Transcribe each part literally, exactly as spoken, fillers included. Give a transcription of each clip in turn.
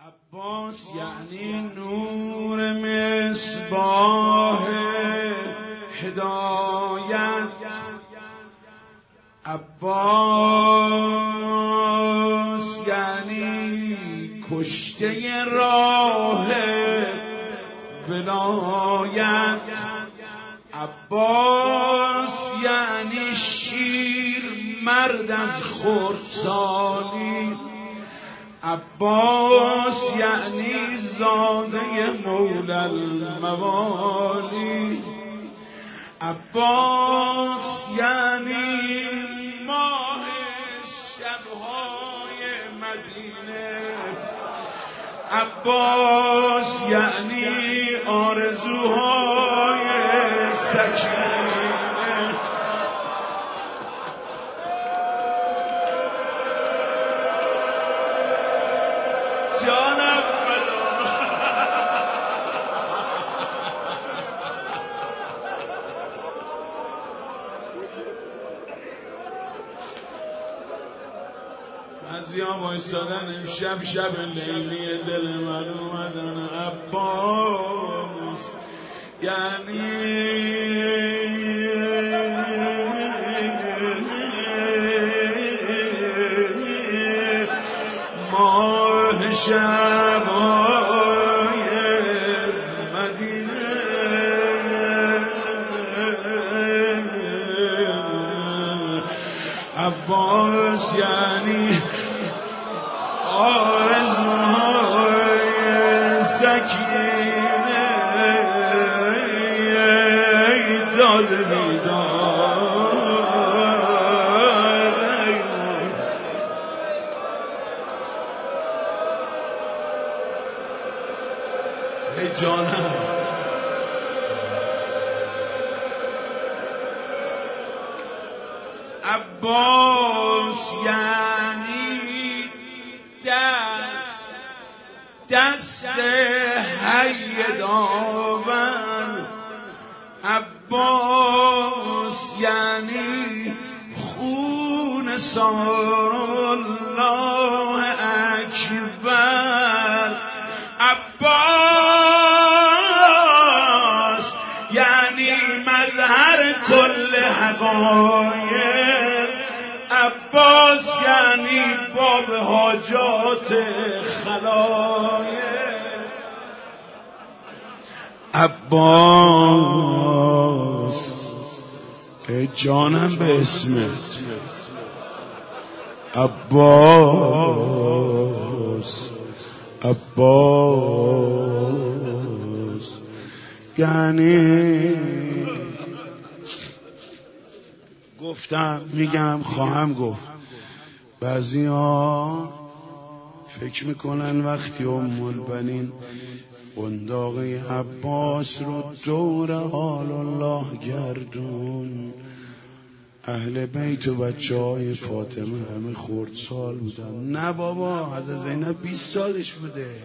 عباس یعنی نور مصباح هدایت، عباس یعنی کشته راه ولایت، عباس یعنی شیر مرد از خردسالی، عباس یعنی زاده مولی الموالی، عباس یعنی ماه شبهای مدینه، عباس یعنی آرزوهای سکینه. جانم بعضی‌ها وایسادن امشب شب لیلی دل من اومدن. عباس یعنی ماه شب‌های مدینه، عباس یعنی آرزوهای سکینه، داد بیداد ای جانم. عباس یعنی دست دست حی داور، عباس یعنی خون سار الله اکبر، عباس یعنی مظهر کل حقایق، عباس یعنی باب حاجات خلایق، عباس ای جانم به اسمت، عباس عباس یعنی گفتم میگم خواهم گفت. بعضی ها فکر میکنن وقتی ام البنین بنداقی عباس رو دور حال الله گردون، اهل بیت و بچه های فاطمه همه خردسال بودن. نه بابا، حضرت زینب بیست سالش بوده،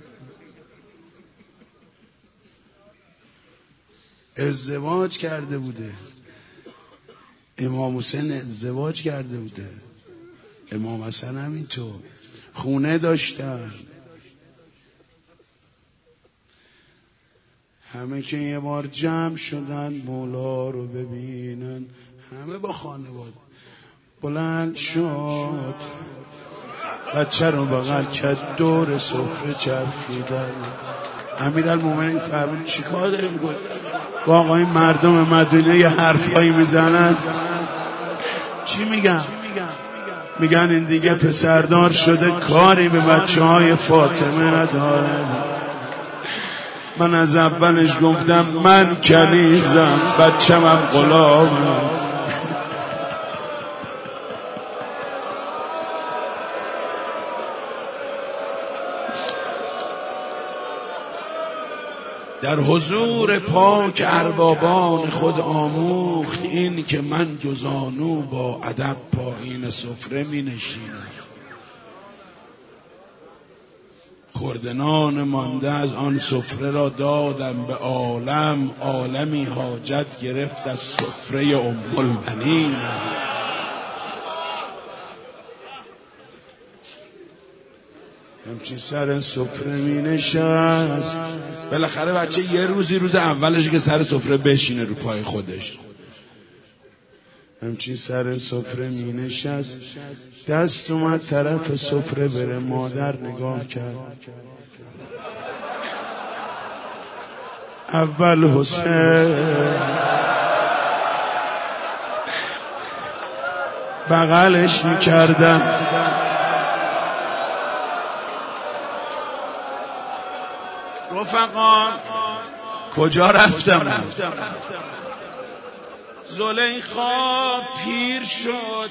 ازدواج کرده بوده، امام حسین ازدواج کرده بوده، امام حسن همینطور خونه داشتن. همه که یه بار جمع شدن مولا رو ببینن، همه با خانواده بلند شد، بچه رو بغل کرد، دور سفره چرخیدن. امیرالمومنین فرمود چیکار داری میکنی؟ واقعا این مردم مدینه یه حرفایی میزنن. چی میگن؟ میگن این دیگه پسردار شده، کاری به بچه های فاطمه نداره. من از اولش گفتم من کنیزم، بچم هم غلامم. در حضور پاک اربابان خود آموخت این که من دوزانو با ادب پایین سفره می نشینم. خوردنان مانده از آن سفره را دادم به عالم، عالمی حاجت گرفت از سفره ام البنین. همچین سر سفره می نشست. بالاخره بچه یه روزی روز اولش که سر سفره بشینه رو پای خودش. همچین سر سفره می نشست، دست اومد طرف سفره بره، مادر نگاه کرد. اول حسین بغلش میکردم، رفقا کجا رفتم؟ زلیخا پیر شد،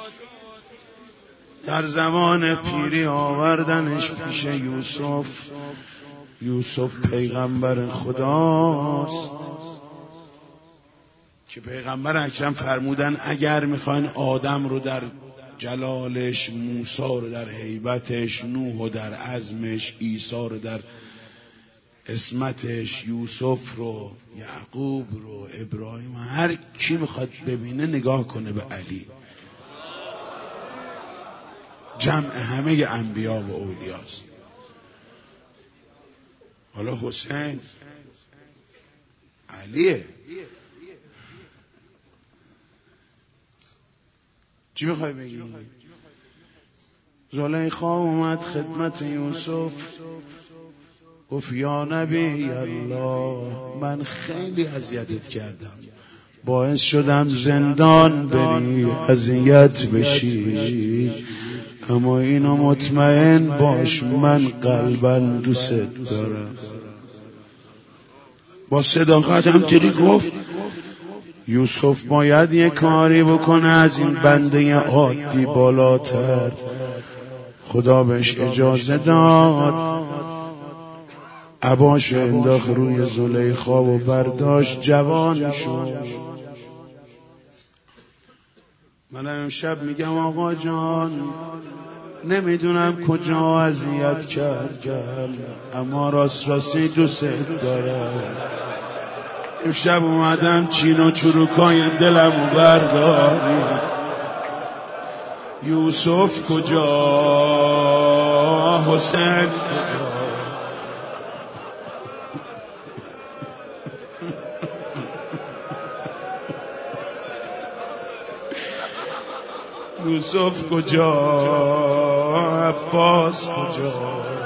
در زمان پیری آوردنش پیش یوسف. یوسف پیغمبر خداست که پیغمبر اکرم فرمودن اگر میخواین آدم رو در جلالش، موسی رو در هیبتش، نوح رو در عزمش، عیسی رو در اسمتش، یوسف رو، یعقوب رو، ابراهیم، هر کی میخواد ببینه نگاه کنه به علی. جمع همه انبیا و اولیاست. حالا حسین علیه. چی میخوای بگی؟ زلیخا اومد خدمت یوسف، گفت یا نبی الله، من خیلی اذیتت کردم، باعث شدم زندان بری، اذیت بشی، اما اینو مطمئن باش من قلباً دوست دارم. با صداقت هم تیری گفت یوسف باید یه کاری بکنه از این بنده عادی بالاتر. خدا بهش اجازه داد، عباش انداخت روی زلیخا و برداشت، جوان شد. من امشب میگم آقا جان، نمیدونم کجا اذیت کردم، اما راست راستی دوست دارم. امشب اومدم چین و چروکای دلمو برداری. یوسف کجا؟ حسین کجا؟ یوسف کجا؟ عباس کجا؟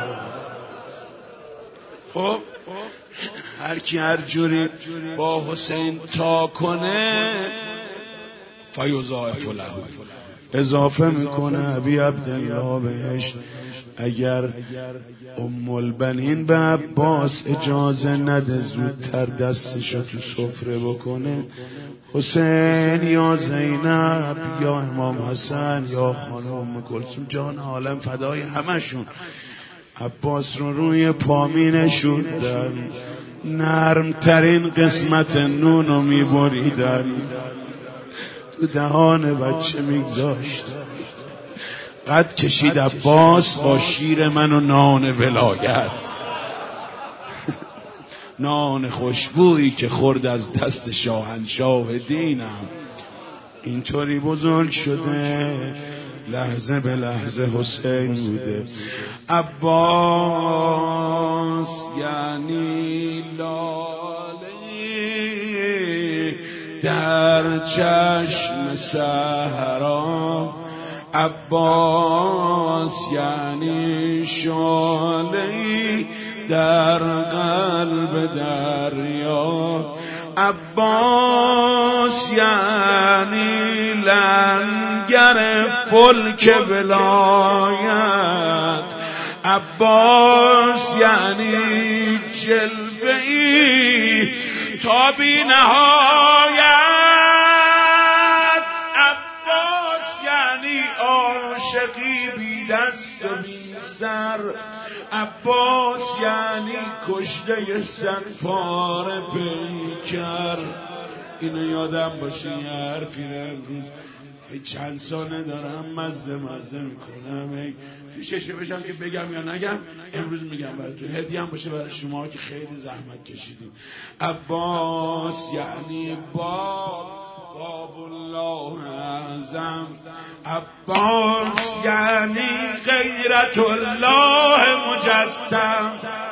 خب هر کی هر جوری با حسین تا کنه فیضاعف له، اضافه میکنه ابی عبدالله بهش. اگر ام البنین به عباس اجازه نده زودتر دستشو تو سفره بکنه، حسین یا زینب یا امام حسن یا خانم ام کلثوم جان عالم فدای همشون عباس رو روی پا می نشوندن، نرمترین قسمت نون رو می بریدن، تو دهان بچه می گذاشت. قد کشید عباس با شیر من و نان ولایت، نان خوشبویی که خورد از دست شاهنشاه دینم. اینطوری بزرگ شده، لحظه به لحظه حسین بوده. عباس یعنی لاله در چشم صحرا، عباس یعنی شعله‌ای در قلب دریا، عباس یعنی لنگر فلک ولایت، عباس یعنی جلوه‌ای تا بی نهایت، عباس یعنی عاشقی بی دست و بی سر، عباس یعنی کشته سنفار پیکر. اینو یادم باشه، یه حرفی امروز چند سانه دارم مزه مزه میکنم، تو ششه بشم که بگم یا نگم، امروز میگم برای تو هدیه هم باشه برای شما که خیلی زحمت کشیدیم. عباس یعنی باب باب الله اعظم عباس یعنی غیرت الله مجسم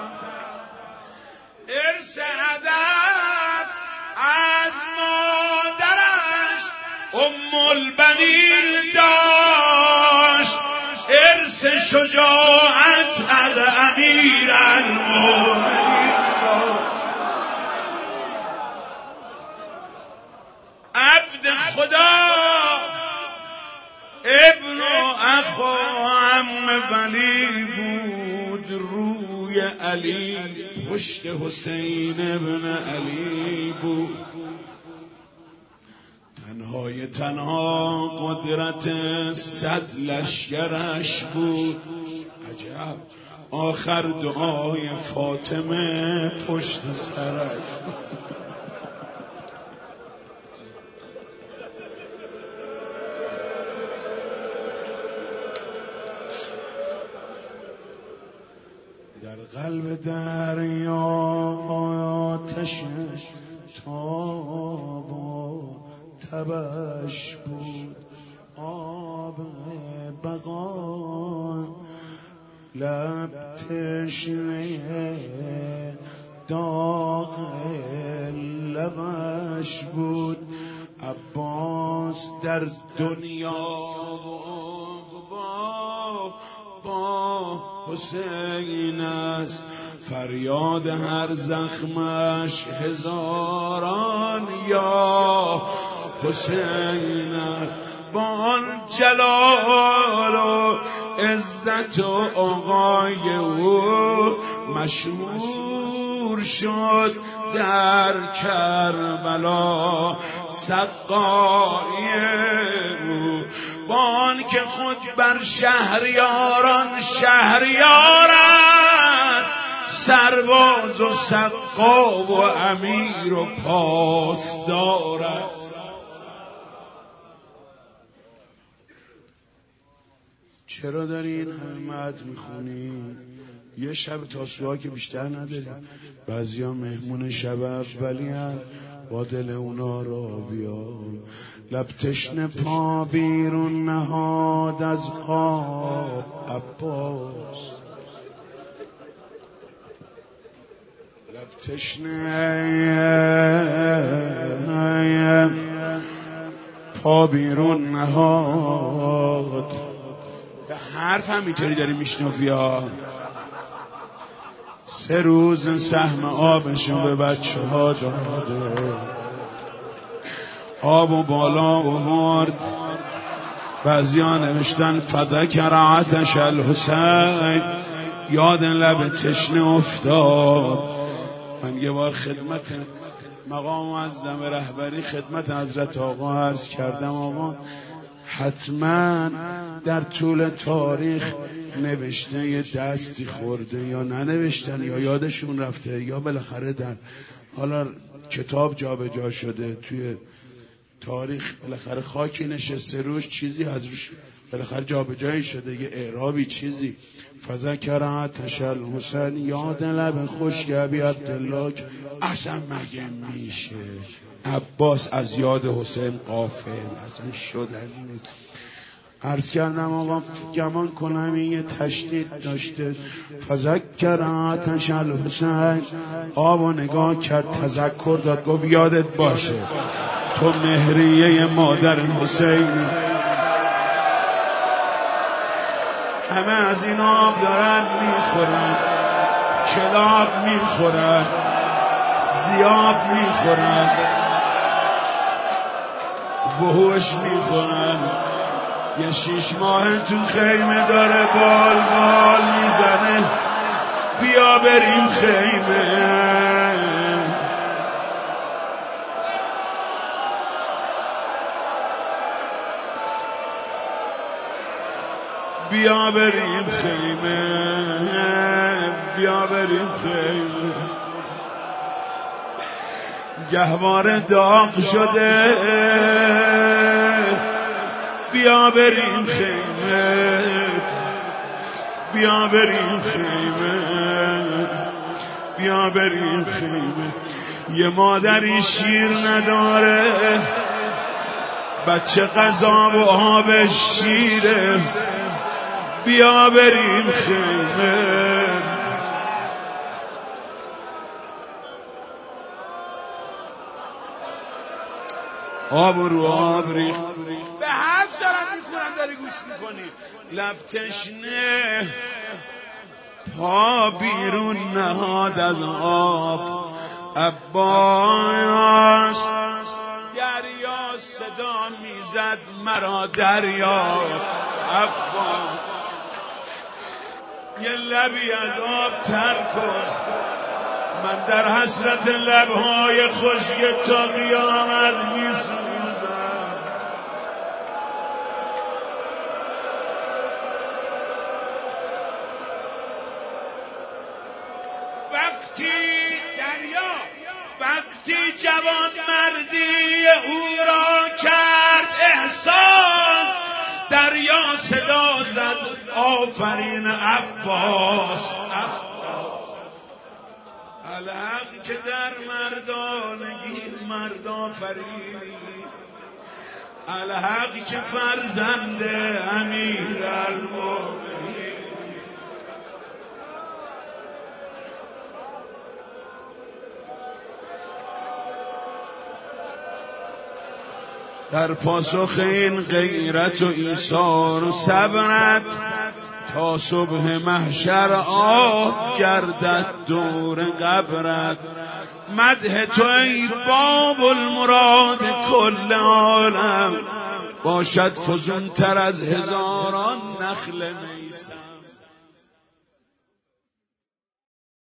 ارث ادب از مادرش ام البنین داشت ارث شجاعت از امیر المؤمنین داشت عبد خدا ابن و اخو عم ولی بود روی علی پشت حسین ابن علی بود تنهای تنها قدرت صد لشکرش بود عجب آخر دعای فاطمه پشت سرش در قلب دریا آتش تاب و تبش بود آب بقا لب تشنه داغ لبش بود عباس در دنیا و با با حسین است فریاد هر زخمش هزاران یا حسین است با آن جلال و عزت و آقای او مشهور شد در کربلا سقای او با آن که خود بر شهریاران شهریار است سرباز و سقا و امیر و پاسدار است چرا داری این همه مد میخونی؟ یه شب تاسوعا که بیشتر نداریم بعضیا مهمون شب اولی هم با دل اونا را بیا لب تشنه پا بیرون نهاد از آب عباس لب تشنه پا بیرون نهاد به حرف هم اینطوری داری میشنوی ها سه روز سهم آبشو به بچه ها داده آب و بالا آورد بعضی ها نوشتن فذکر عطش الحسین یاد لب تشنه افتاد من یه بار خدمت مقام معظم رهبری خدمت حضرت آقا عرض کردم آقا حتما در طول تاریخ نوشته یه دستی خورده یا ننوشتن یا یادشون رفته یا بالاخره در حالا کتاب جا به جا شده توی تاریخ بالاخره خاکی نشسته روش چیزی از روش بالاخره جا به جایی شده یه اعرابی چیزی فذکر عطش الحسین یاد لب خشک عبدالله اصلا مگه میشه عباس از یاد حسین غافل اصلا شدنی نیست عرض کردم آقا گمان کنم این یه تشدید داشته فذکر عطش الحسین آب و نگاه کرد تذکر داد گفت یادت باشه تو مهریه مادر حسین همه از این آب دارن میخورن کلاب میخورن زیاب میخورن وحوش میخورن یه شیش ماه تو خیمه داره بال بال میزنه بیا بریم خیمه بیا بریم خیمه بیا بریم خیمه گهواره داغ شده بیا بریم خیمه بیا بریم خیمه بیا بریم خیمه یه مادری شیر نداره بچه قضا و آب شیره، بیا بریم خیمه. آب رو آب ریخت. به حرف دارم میخونم داری گوش میکنی. لب تشنه پا بیرون نهاد از آب، عباس دریا صدا میزد مرا دریا. عباس یه لبی از آب تر کن، من در حسرت لبهای خشک تا قیامت میسوزم. وقتی دریا وقتی جوان مردی او را کرد احساس، دریا صدا زد آفرین عباس. الحق که در مردانگی مرد آفرینی، الحق که فرزند امیرالمومنین. در پاسخ این غیرت و ایثار و صبرت، تا صبح محشر آه گردد دور قبرت. مدح تو ای باب المراد کل عالم، باشد فزون تر از هزاران نخل میسم.